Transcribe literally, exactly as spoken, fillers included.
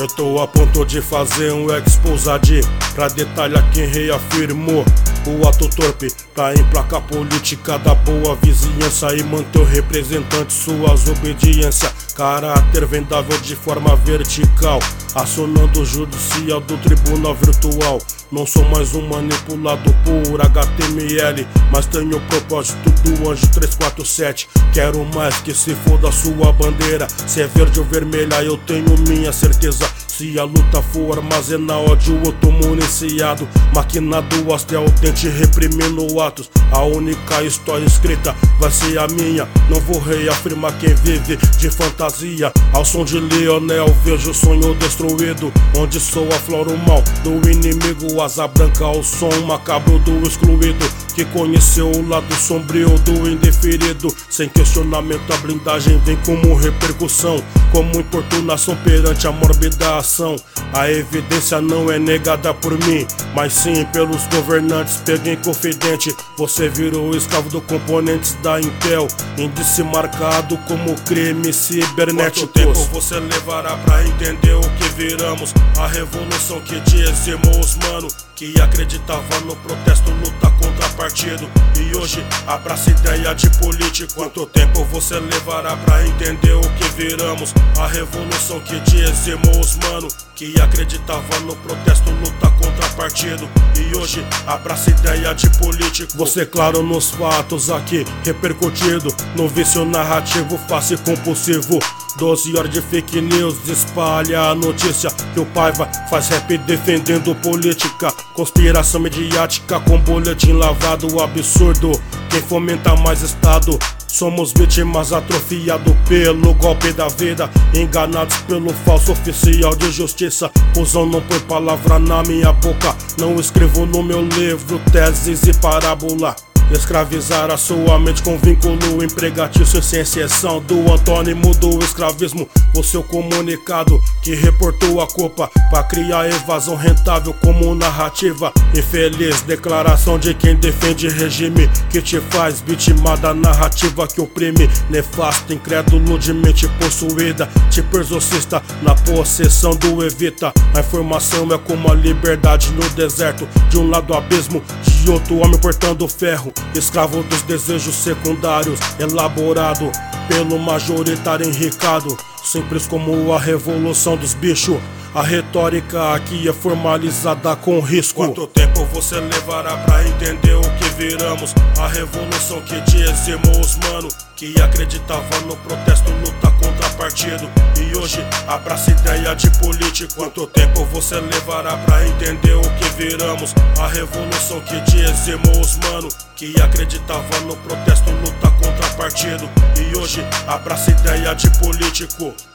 Eu tô a ponto de fazer um exposade pra detalhar quem reafirmou o ato torpe pra emplacar a política da boa vizinhança e manter o representante suas obediências. Caráter vendável de forma vertical, acionando o judicial do tribunal virtual. Não sou mais um manipulado por H T M L, mas tenho o propósito do anjo trezentos e quarenta e sete. Quero mais que se foda a sua bandeira, se é verde ou vermelha eu tenho minha certeza. Se a luta for armazenar ódio, eu tô municiado. Maquinado hasta o dente, reprimindo atos. A única história escrita vai ser a minha. Não vou reafirmar quem vive de fantasia. Ao som de Leonel vejo o sonho destruído, onde sou a flora o mal do inimigo. Asa branca ao som macabro do excluído, que conheceu o lado sombrio do indeferido. Sem questionamento a blindagem vem como repercussão, como importunação perante a mórbida ação. A evidência não é negada por mim, mas sim pelos governantes. Peguei confidente, você virou escravo do componentes da Intel. Índice marcado como crime cibernético. Quanto tempo você levará pra entender o que viramos? A revolução que dizimou os mano que acreditava no protesto, luta contra partido, e hoje abraça ideia de político. Quanto tempo você levará pra entender o que viramos? A revolução que dizimou os mano que acreditava no protesto, luta contra partido, e hoje abraça ideia de político. Você claro nos fatos aqui repercutido, no vício narrativo fácil e compulsivo. Doze horas de fake news espalha a notícia que o Paiva faz rap defendendo política. Conspiração mediática com boletim lavado absurdo. Quem fomenta mais Estado? Somos vítimas atrofiados pelo golpe da vida, enganados pelo falso oficial de justiça. Cusão não põe palavra na minha boca, não escrevo no meu livro teses e parábola. Escravizar a sua mente com vínculo empregatício sem exceção do antônimo do escravismo. O seu comunicado que reportou a culpa pra criar evasão rentável como narrativa. Infeliz declaração de quem defende regime que te faz vítima da narrativa que oprime. Nefasto, incrédulo de mente possuída, tipo exorcista na possessão do evita. A informação é como a liberdade no deserto, de um lado abismo, de outro homem portando ferro. Escravo dos desejos secundários, elaborado pelo majoritário enricado. Simples como a revolução dos bichos, a retórica aqui é formalizada com risco. Quanto tempo você levará pra entender o que viramos? A revolução que dizimou os mano que acreditava no protesto, luta contra partido, e hoje abraça ideia de político. Quanto tempo você levará pra entender o que viramos? A revolução que dizimou os mano que acreditava no protesto, luta contra partido, e hoje abraça ideia de político.